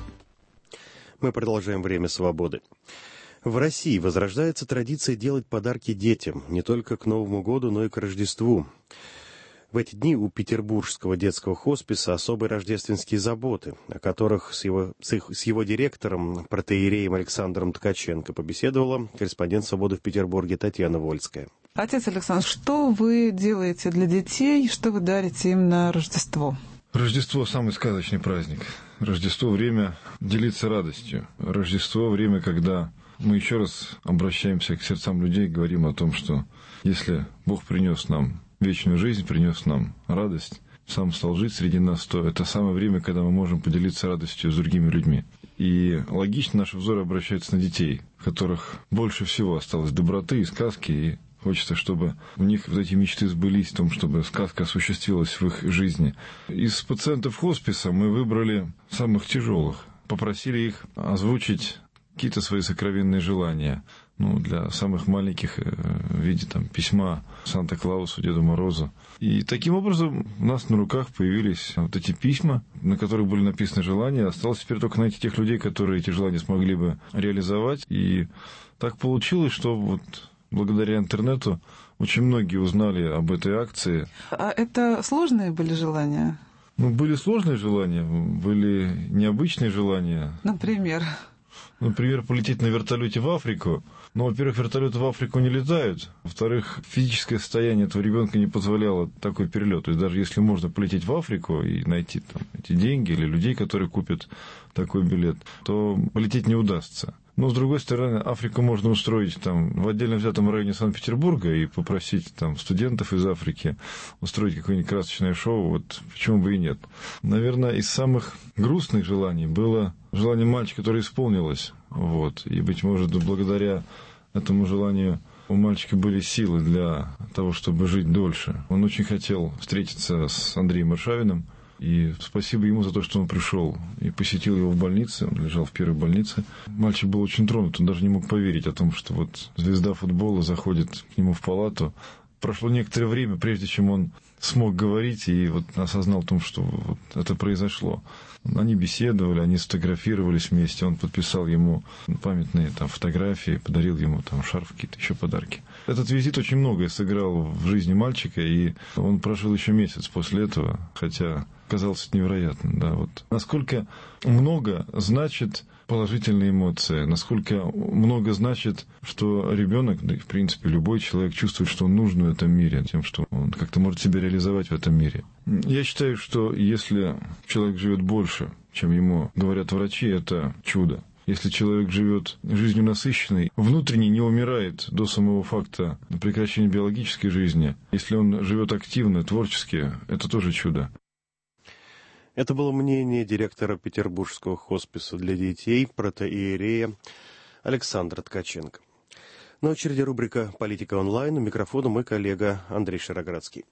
Мы продолжаем «Время свободы». В России возрождается традиция делать подарки детям не только к Новому году, но и к Рождеству. В эти дни у Петербургского детского хосписа особые рождественские заботы, о которых с его, с их, с его директором, протоиереем Александром Ткаченко, побеседовала корреспондент «Свободы» в Петербурге Татьяна Вольская. Отец Александр, что вы делаете для детей, что вы дарите им на Рождество? Рождество – самый сказочный праздник. Рождество – время делиться радостью. Рождество – время, когда мы еще раз обращаемся к сердцам людей и говорим о том, что если Бог принес нам вечную жизнь, принес нам радость, сам стал жить среди нас, то это самое время, когда мы можем поделиться радостью с другими людьми. И логично наши взоры обращаются на детей, в которых больше всего осталось доброты и сказки, и хочется, чтобы у них вот эти мечты сбылись, в том, чтобы сказка осуществилась в их жизни. Из пациентов хосписа мы выбрали самых тяжелых, попросили их озвучить какие-то свои сокровенные желания. Ну, для самых маленьких в виде там, письма Санта-Клаусу, Деду Морозу. И таким образом у нас на руках появились вот эти письма, на которых были написаны желания. Осталось теперь только найти тех людей, которые эти желания смогли бы реализовать. И так получилось, что вот благодаря интернету очень многие узнали об этой акции. А это сложные были желания? Ну, были сложные желания, были необычные желания. Например? Например, полететь на вертолете в Африку. Но, во-первых, вертолеты в Африку не летают. Во-вторых, физическое состояние этого ребенка не позволяло такой перелет. То есть даже если можно полететь в Африку и найти там эти деньги или людей, которые купят такой билет, то полететь не удастся. Но, с другой стороны, Африку можно устроить там, в отдельно взятом районе Санкт-Петербурга и попросить там, студентов из Африки устроить какое-нибудь красочное шоу. Вот почему бы и нет. Наверное, из самых грустных желаний было желание мальчика, которое исполнилось. Вот. И, быть может, благодаря этому желанию у мальчика были силы для того, чтобы жить дольше. Он очень хотел встретиться с Андреем Аршавиным. И спасибо ему за то, что он пришел и посетил его в больнице. Он лежал в первой больнице. Мальчик был очень тронут. Он даже не мог поверить о том, что вот звезда футбола заходит к нему в палату. Прошло некоторое время, прежде чем он смог говорить и вот осознал о том, что вот это произошло. Они беседовали, они сфотографировались вместе. Он подписал ему памятные там фотографии, подарил ему там шарф, какие-то еще подарки. Этот визит очень многое сыграл в жизни мальчика, и он прожил еще месяц после этого, хотя казалось невероятным. Да, вот. Насколько много значит положительные эмоции, насколько много значит, что ребенок, да и в принципе любой человек чувствует, что он нужен в этом мире, тем, что он как-то может себя реализовать в этом мире. Я считаю, что если человек живет больше, чем ему говорят врачи, это чудо. Если человек живет жизнью насыщенной, внутренне не умирает до самого факта прекращения биологической жизни, если он живет активно, творчески, это тоже чудо. Это было мнение директора Петербургского хосписа для детей, протоиерея Александра Ткаченко. На очереди рубрика «Политика онлайн». У микрофона мой коллега Андрей Шароградский.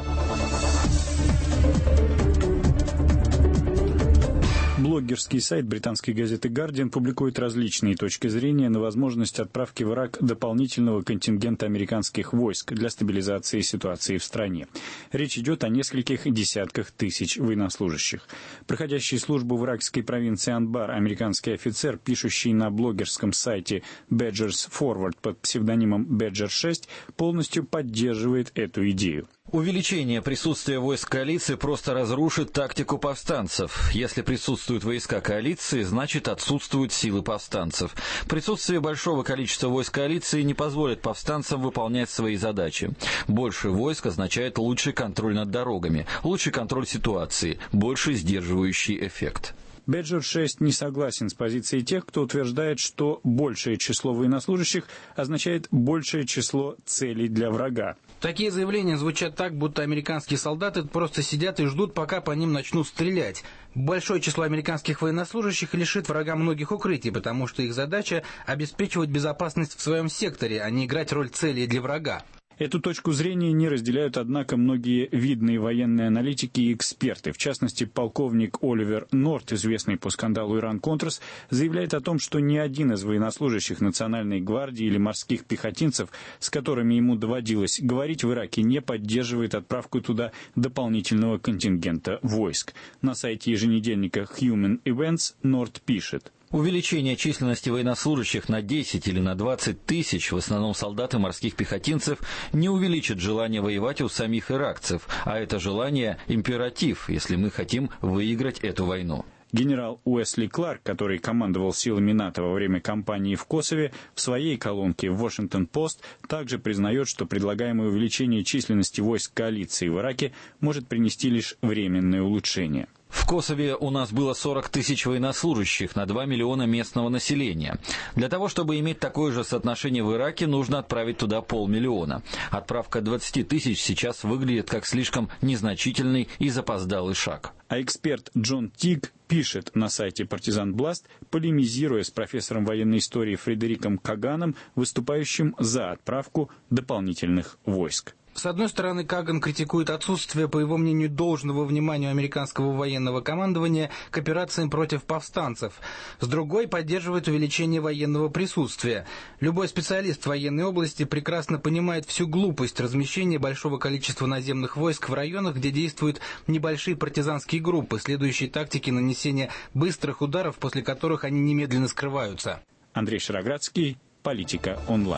Блогерский сайт британской газеты «Гардиан» публикует различные точки зрения на возможность отправки в Ирак дополнительного контингента американских войск для стабилизации ситуации в стране. Речь идет о нескольких десятках тысяч военнослужащих. Проходящий службу в иракской провинции Анбар американский офицер, пишущий на блогерском сайте Badgers Forward под псевдонимом Badger шесть, полностью поддерживает эту идею. Увеличение присутствия войск коалиции просто разрушит тактику повстанцев. Если присутствуют войска коалиции, значит отсутствуют силы повстанцев. Присутствие большого количества войск коалиции не позволит повстанцам выполнять свои задачи. Больше войск означает лучший контроль над дорогами, лучший контроль ситуации, больший сдерживающий эффект. Badger шесть не согласен с позицией тех, кто утверждает, что большее число военнослужащих означает большее число целей для врага. Такие заявления звучат так, будто американские солдаты просто сидят и ждут, пока по ним начнут стрелять. Большое число американских военнослужащих лишит врага многих укрытий, потому что их задача – обеспечивать безопасность в своем секторе, а не играть роль целей для врага. Эту точку зрения не разделяют, однако, многие видные военные аналитики и эксперты. В частности, полковник Оливер Норт, известный по скандалу Иран-Контрас, заявляет о том, что ни один из военнослужащих Национальной гвардии или морских пехотинцев, с которыми ему доводилось говорить в Ираке, не поддерживает отправку туда дополнительного контингента войск. На сайте еженедельника Human Events Норт пишет: увеличение численности военнослужащих на десять или на двадцать тысяч, в основном солдат и морских пехотинцев, не увеличит желание воевать у самих иракцев, а это желание – императив, если мы хотим выиграть эту войну. Генерал Уэсли Кларк, который командовал силами НАТО во время кампании в Косове, в своей колонке в Washington-Post также признает, что предлагаемое увеличение численности войск коалиции в Ираке может принести лишь временное улучшение. В Косове у нас было сорок тысяч военнослужащих на два миллиона местного населения. Для того, чтобы иметь такое же соотношение в Ираке, нужно отправить туда полмиллиона. Отправка двадцати тысяч сейчас выглядит как слишком незначительный и запоздалый шаг. А эксперт Джон Тиг пишет на сайте Партизан Бласт, полемизируя с профессором военной истории Фредериком Каганом, выступающим за отправку дополнительных войск. С одной стороны, Каган критикует отсутствие, по его мнению, должного внимания американского военного командования к операциям против повстанцев. С другой, поддерживает увеличение военного присутствия. Любой специалист в военной области прекрасно понимает всю глупость размещения большого количества наземных войск в районах, где действуют небольшие партизанские группы, следующие тактике нанесения быстрых ударов, после которых они немедленно скрываются. Андрей Шароградский, Политика онлайн.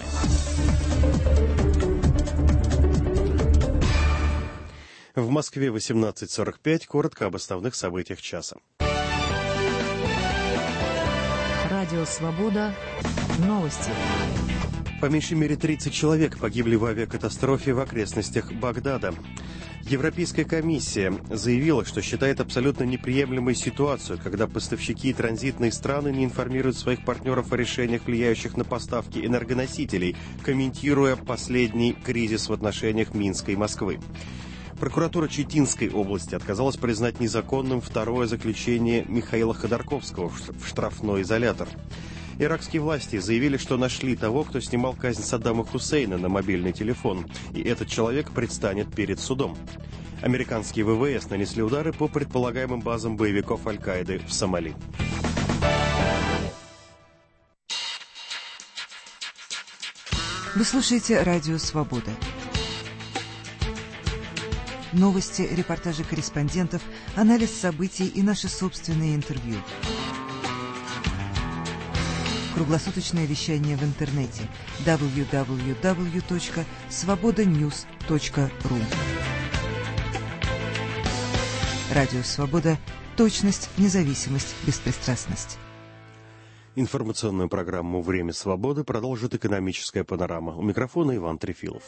В Москве восемнадцать сорок пять. Коротко об основных событиях часа. Радио «Свобода». Новости. По меньшей мере тридцать человек погибли в авиакатастрофе в окрестностях Багдада. Европейская комиссия заявила, что считает абсолютно неприемлемой ситуацию, когда поставщики и транзитные страны не информируют своих партнеров о решениях, влияющих на поставки энергоносителей, комментируя последний кризис в отношениях Минска и Москвы. Прокуратура Читинской области отказалась признать незаконным второе заключение Михаила Ходорковского в штрафной изолятор. Иракские власти заявили, что нашли того, кто снимал казнь Саддама Хусейна на мобильный телефон, и этот человек предстанет перед судом. Американские ВВС нанесли удары по предполагаемым базам боевиков Аль-Каиды в Сомали. Вы слушаете «Радио Свобода». Новости, репортажи корреспондентов, анализ событий и наши собственные интервью. Круглосуточное вещание в интернете дабл ю дабл ю дабл ю точка свобода ньюс точка ру. Радио «Свобода». Точность, независимость, беспристрастность. Информационную программу «Время свободы» продолжит экономическая панорама. У микрофона Иван Трефилов.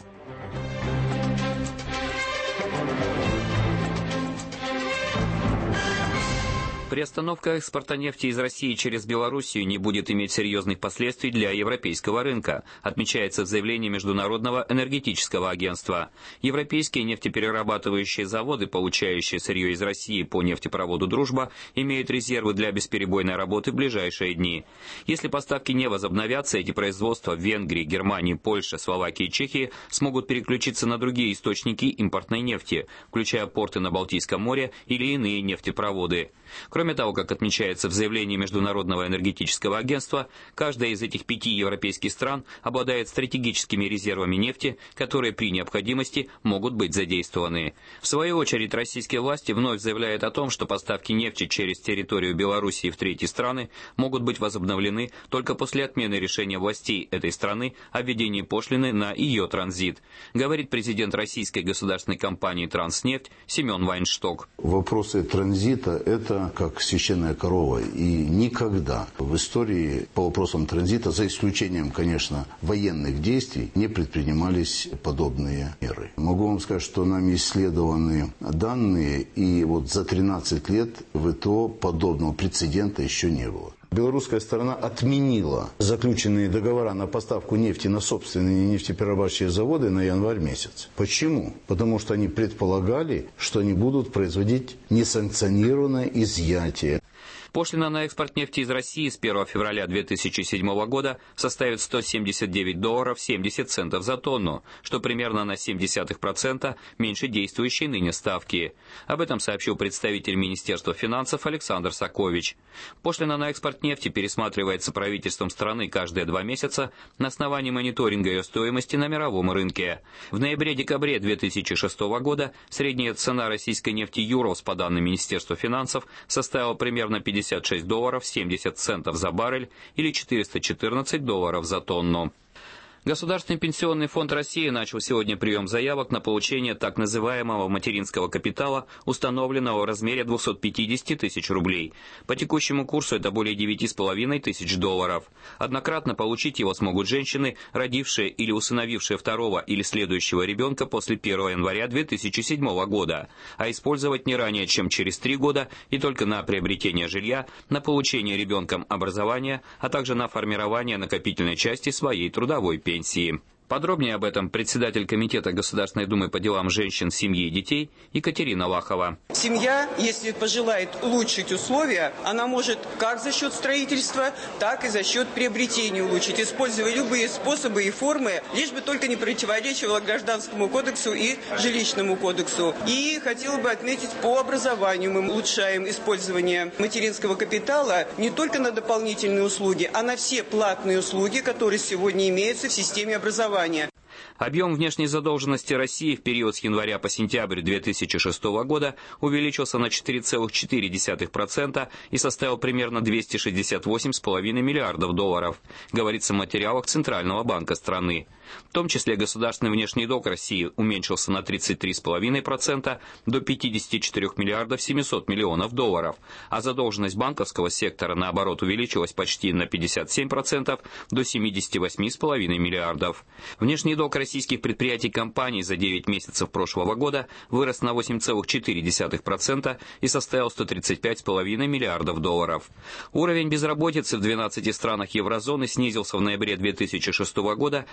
Приостановка экспорта нефти из России через Белоруссию не будет иметь серьезных последствий для европейского рынка, отмечается в заявлении Международного энергетического агентства. Европейские нефтеперерабатывающие заводы, получающие сырье из России по нефтепроводу «Дружба», имеют резервы для бесперебойной работы в ближайшие дни. Если поставки не возобновятся, эти производства в Венгрии, Германии, Польше, Словакии и Чехии смогут переключиться на другие источники импортной нефти, включая порты на Балтийском море или иные нефтепроводы. Кроме того, как отмечается в заявлении Международного энергетического агентства, каждая из этих пяти европейских стран обладает стратегическими резервами нефти, которые при необходимости могут быть задействованы. В свою очередь, российские власти вновь заявляют о том, что поставки нефти через территорию Белоруссии в третьи страны могут быть возобновлены только после отмены решения властей этой страны о введении пошлины на ее транзит, говорит президент российской государственной компании «Транснефть» Семен Вайншток. Вопросы транзита – это как священная корова. И никогда в истории по вопросам транзита, за исключением, конечно, военных действий, не предпринимались подобные меры. Могу вам сказать, что нами исследованы данные, и вот за тринадцать лет в ИТО подобного прецедента еще не было. Белорусская сторона отменила заключенные договора на поставку нефти на собственные нефтеперерабатывающие заводы на январь месяц. Почему? Потому что они предполагали, что они будут производить несанкционированное изъятие. Пошлина на экспорт нефти из России с первого февраля две тысячи седьмого года составит сто семьдесят девять долларов семьдесят центов за тонну, что примерно на семь десятых процента меньше действующей ныне ставки. Об этом сообщил представитель Министерства финансов Александр Сакович. Пошлина на экспорт нефти пересматривается правительством страны каждые два месяца на основании мониторинга ее стоимости на мировом рынке. В ноябре-декабре две тысячи шестого года средняя цена российской нефти Юрос по данным Министерства финансов составила примерно пятьдесят шесть долларов семьдесят центов за баррель или четыреста четырнадцать долларов за тонну. Государственный пенсионный фонд России начал сегодня прием заявок на получение так называемого материнского капитала, установленного в размере двести пятьдесят тысяч рублей. По текущему курсу это более девять с половиной тысяч долларов. Однократно получить его смогут женщины, родившие или усыновившие второго или следующего ребенка после первого января две тысячи седьмого года, а использовать не ранее, чем через три года и только на приобретение жилья, на получение ребенком образования, а также на формирование накопительной части своей трудовой пенсии. Подробнее об этом председатель Комитета Государственной Думы по делам женщин, семьи и детей Екатерина Лахова. Семья, если пожелает улучшить условия, она может как за счет строительства, так и за счет приобретения улучшить, используя любые способы и формы, лишь бы только не противоречило Гражданскому кодексу и Жилищному кодексу. И хотела бы отметить, по образованию мы улучшаем использование материнского капитала не только на дополнительные услуги, а на все платные услуги, которые сегодня имеются в системе образования. Объем внешней задолженности России в период с января по сентябрь две тысячи шестого года увеличился на четыре целых четыре десятых процента и составил примерно двести шестьдесят восемь целых пять десятых миллиардов долларов, говорится в материалах Центрального банка страны. В том числе государственный внешний долг России уменьшился на тридцать три целых пять десятых процента до пятьдесят четыре миллиардов семьсот миллионов долларов, а задолженность банковского сектора, наоборот, увеличилась почти на пятьдесят семь процентов до семьдесят восемь целых пять десятых миллиардов. Внешний долг российских предприятий и компаний за девять месяцев прошлого года вырос на восемь целых четыре десятых процента и составил сто тридцать пять целых пять десятых миллиардов долларов. Уровень безработицы в двенадцати странах еврозоны снизился в ноябре две тысячи шестого года до семь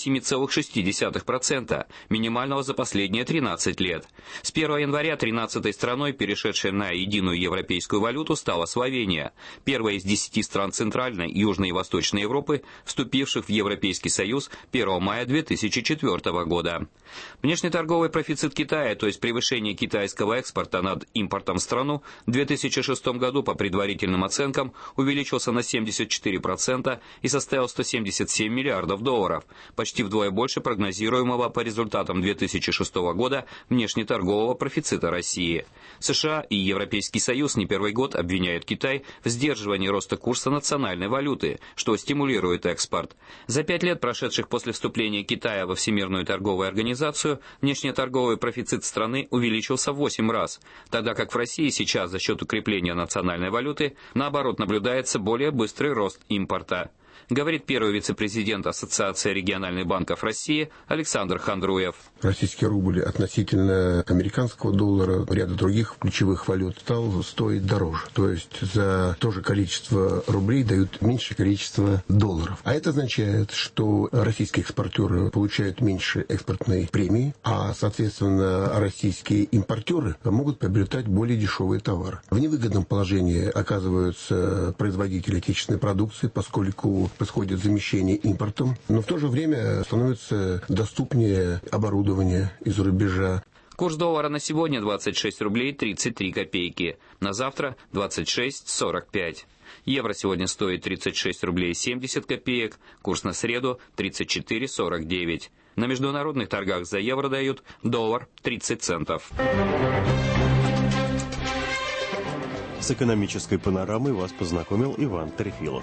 семи целых шести десятых процента, минимального за последние тринадцать лет. С первого января тринадцатой страной, перешедшей на единую европейскую валюту, стала Словения, первая из десяти стран Центральной, Южной и Восточной Европы, вступивших в Европейский Союз первого мая две тысячи четвёртого года. Внешнеторговый профицит Китая, то есть превышение китайского экспорта над импортом в страну, в две тысячи шестом году по предварительным оценкам увеличился на семьдесят четыре процента и составил сто семьдесят семь миллиардов долларов, почти вдвое больше прогнозируемого по результатам две тысячи шестого года внешнеторгового профицита России. США и Европейский Союз не первый год обвиняют Китай в сдерживании роста курса национальной валюты, что стимулирует экспорт. За пять лет, прошедших после вступления Китая во Всемирную торговую организацию, внешнеторговый профицит страны увеличился в восемь раз, тогда как в России сейчас за счет укрепления национальной валюты, наоборот, наблюдается более быстрый рост импорта. Говорит первый вице-президент Ассоциации региональных банков России Александр Хандруев. Российский рубль относительно американского доллара, ряда других ключевых валют стал стоить дороже. То есть за то же количество рублей дают меньшее количество долларов. А это означает, что российские экспортеры получают меньше экспортной премии, а, соответственно, российские импортеры могут приобретать более дешевые товары. В невыгодном положении оказываются производители отечественной продукции, поскольку происходит замещение импортом, но в то же время становится доступнее оборудование из-за рубежа. Курс доллара на сегодня двадцать шесть рублей тридцать три копейки, на завтра двадцать шесть сорок пять. Евро сегодня стоит тридцать шесть рублей семьдесят копеек, курс на среду тридцать четыре сорок девять. На международных торгах за евро дают доллар тридцать центов. С экономической панорамой вас познакомил Иван Трефилов.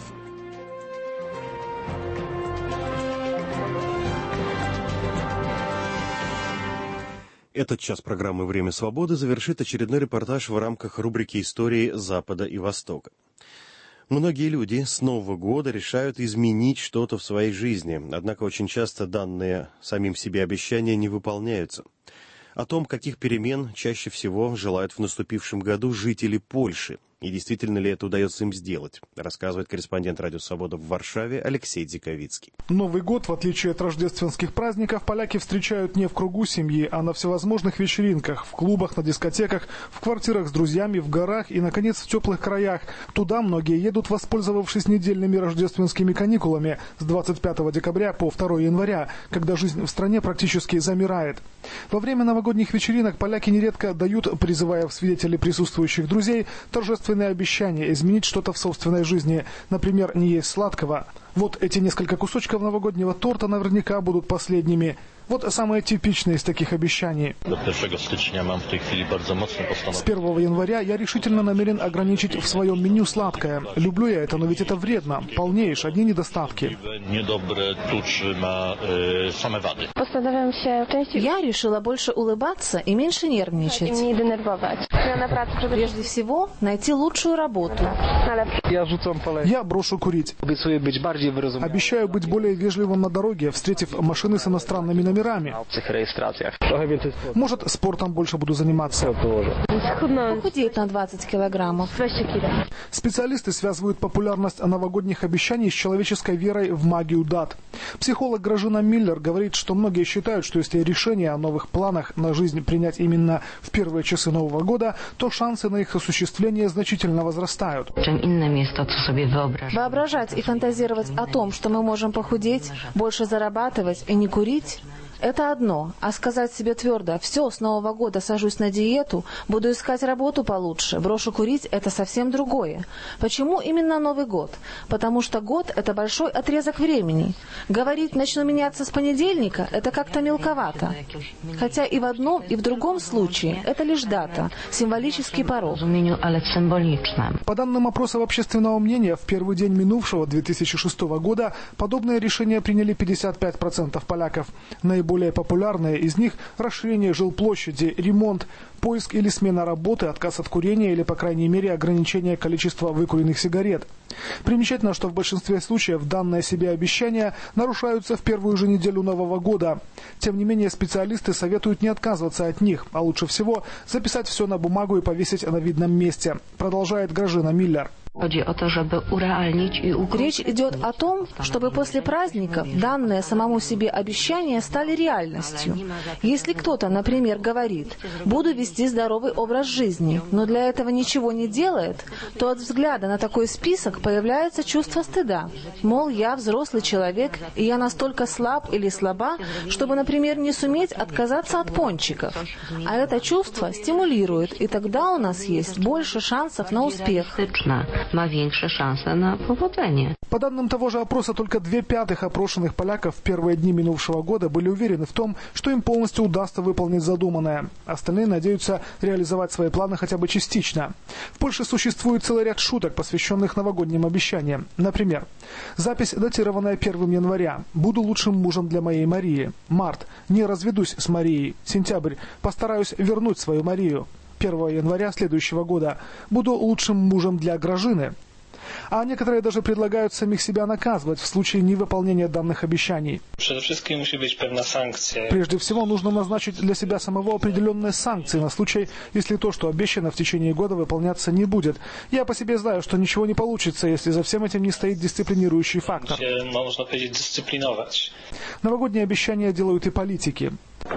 Этот час программы «Время свободы» завершит очередной репортаж в рамках рубрики «Истории Запада и Востока». Многие люди с Нового года решают изменить что-то в своей жизни, однако очень часто данные самим себе обещания не выполняются. О том, каких перемен чаще всего желают в наступившем году жители Польши, и действительно ли это удается им сделать, рассказывает корреспондент «Радио Свобода» в Варшаве Алексей Дзиковицкий. Новый год, в отличие от рождественских праздников, поляки встречают не в кругу семьи, а на всевозможных вечеринках, в клубах, на дискотеках, в квартирах с друзьями, в горах и, наконец, в теплых краях. Туда многие едут, воспользовавшись недельными рождественскими каникулами с двадцать пятого декабря по второго января, когда жизнь в стране практически замирает. Во время новогодних вечеринок поляки нередко дают, призывая в свидетели присутствующих друзей, торжественные обещания изменить что-то в собственной жизни, например, не есть сладкого. Вот эти несколько кусочков новогоднего торта наверняка будут последними. Вот самое типичное из таких обещаний. С первого января я решительно намерен ограничить в своем меню сладкое. Люблю я это, но ведь это вредно. Полнеешь, одни недостатки. Я решила больше улыбаться и меньше нервничать. Прежде всего, найти лучшую работу. Я брошу курить. Обещаю быть более вежливым на дороге, встретив машины с иностранными номерами. Может, спортом больше буду заниматься. Похудеть на двадцать килограммов. Специалисты связывают популярность новогодних обещаний с человеческой верой в магию дат. Психолог Гражина Миллер говорит, что многие считают, что если решение о новых планах на жизнь принять именно в первые часы Нового года, то шансы на их осуществление значительно возрастают. Воображать и фантазировать о том, что мы можем похудеть, больше зарабатывать и не курить – это одно, а сказать себе твердо: все, с Нового года сажусь на диету, буду искать работу получше, брошу курить – это совсем другое. Почему именно Новый год? Потому что год – это большой отрезок времени. Говорить «начну меняться с понедельника» – это как-то мелковато. Хотя и в одном, и в другом случае это лишь дата, символический порог. По данным опросов общественного мнения, в первый день минувшего две тысячи шестого года подобное решение приняли пятьдесят пять процентов поляков. Наиболее Более популярные из них – расширение жилплощади, ремонт, поиск или смена работы, отказ от курения или, по крайней мере, ограничение количества выкуренных сигарет. Примечательно, что в большинстве случаев данные себе обещания нарушаются в первую же неделю Нового года. Тем не менее, специалисты советуют не отказываться от них, а лучше всего записать все на бумагу и повесить на видном месте, продолжает Гражина Миллер. Речь идет о том, чтобы после праздников данные самому себе обещания стали реальностью. Если кто-то, например, говорит «буду вести здоровый образ жизни», но для этого ничего не делает, то от взгляда на такой список появляется чувство стыда. Мол, я взрослый человек, и я настолько слаб или слаба, чтобы, например, не суметь отказаться от пончиков. А это чувство стимулирует, и тогда у нас есть больше шансов на успех. По данным того же опроса, только две пятых опрошенных поляков в первые дни минувшего года были уверены в том, что им полностью удастся выполнить задуманное. Остальные надеются реализовать свои планы хотя бы частично. В Польше существует целый ряд шуток, посвященных новогодним обещаниям. Например, запись, датированная первого января. «Буду лучшим мужем для моей Марии». Март. «Не разведусь с Марией». Сентябрь. «Постараюсь вернуть свою Марию». первого января следующего года. «Буду лучшим мужем для Гражины». А некоторые даже предлагают самих себя наказывать в случае невыполнения данных обещаний. Прежде всего, нужно назначить для себя самого определенные санкции на случай, если то, что обещано в течение года, выполняться не будет. Я по себе знаю, что ничего не получится, если за всем этим не стоит дисциплинирующий фактор. Новогодние обещания делают и политики. У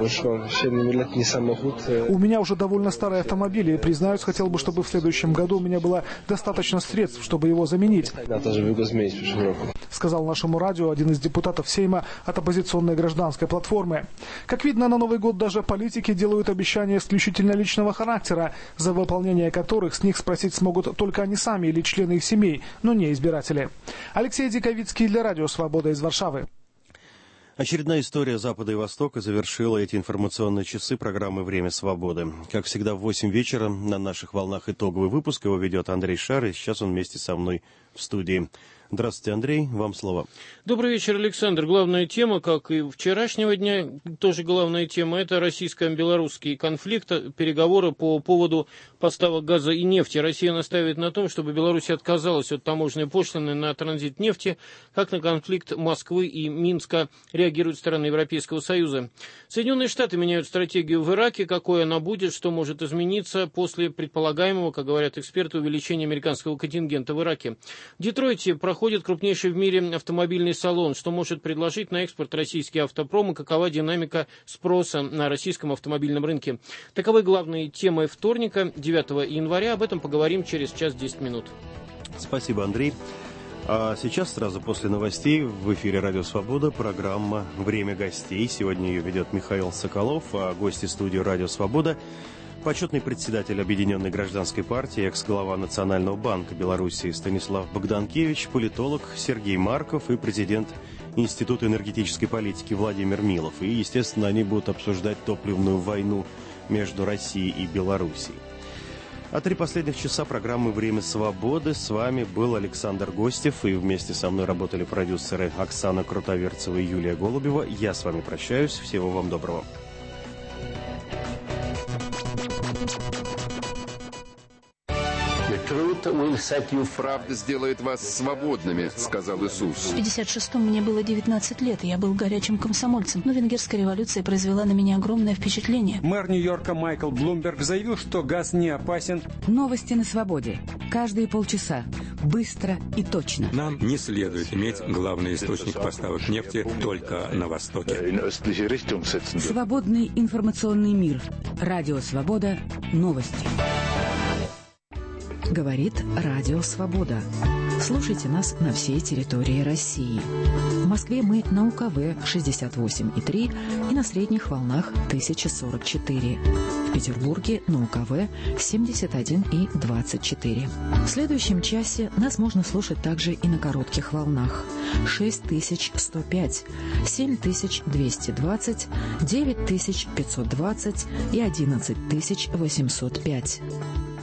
меня уже довольно старый автомобиль, и, признаюсь, хотел бы, чтобы в следующем году у меня было достаточно средств, чтобы его заменить, сказал нашему радио один из депутатов Сейма от оппозиционной гражданской платформы. Как видно, на Новый год даже политики делают обещания исключительно личного характера, за выполнение которых с них спросить смогут только они сами или члены их семей, но не избиратели. Алексей Диковицкий для Радио Свобода из Варшавы. Очередная история Запада и Востока завершила эти информационные часы программы «Время свободы». Как всегда, в восемь вечера на наших волнах итоговый выпуск. Его ведет Андрей Шар, и сейчас он вместе со мной в студии. Здравствуйте, Андрей, вам слово. Добрый вечер, Александр. Главная тема, как и вчерашнего дня, тоже главная тема, это российско-белорусский конфликт, переговоры по поводу поставок газа и нефти. Россия настаивает на том, чтобы Беларусь отказалась от таможенной пошлины на транзит нефти, как на конфликт Москвы и Минска реагируют страны Европейского Союза. Соединенные Штаты меняют стратегию в Ираке, какой она будет, что может измениться после предполагаемого, как говорят эксперты, увеличения американского контингента в Ираке. В Детройте проходит Проходит крупнейший в мире автомобильный салон, что может предложить на экспорт российский автопром и какова динамика спроса на российском автомобильном рынке. Таковы главные темы вторника, девятого января. Об этом поговорим через час десять минут. Спасибо, Андрей. А сейчас, сразу после новостей, в эфире «Радио Свобода» программа «Время гостей». Сегодня ее ведет Михаил Соколов, а гости студии «Радио Свобода» — почетный председатель Объединенной гражданской партии, экс-глава Национального банка Беларуси Станислав Богданкевич, политолог Сергей Марков и президент Института энергетической политики Владимир Милов. И, естественно, они будут обсуждать топливную войну между Россией и Белоруссией. А три последних часа программы «Время свободы» с вами был Александр Гостев, и вместе со мной работали продюсеры Оксана Крутоверцева и Юлия Голубева. Я с вами прощаюсь. Всего вам доброго. «Правда сделает вас свободными», — сказал Иисус. В пятьдесят шестом мне было девятнадцать лет, и я был горячим комсомольцем. Но венгерская революция произвела на меня огромное впечатление. Мэр Нью-Йорка Майкл Блумберг заявил, что газ не опасен. Новости на свободе. Каждые полчаса. Быстро и точно. Нам не следует иметь главный источник поставок нефти только на Востоке. Свободный информационный мир. Радио Свобода. Новости. Говорит Радио Свобода. Слушайте нас на всей территории России. В Москве мы на УКВ шестьдесят восемь и три и на средних волнах тысяча сорок четыре. В Петербурге на УКВ семьдесят один и двадцать четыре. В следующем часе нас можно слушать также и на коротких волнах шесть тысяч сто пять, семь тысяч двести двадцать, девять тысяч пятьсот двадцать и одиннадцать тысяч восемьсот пять.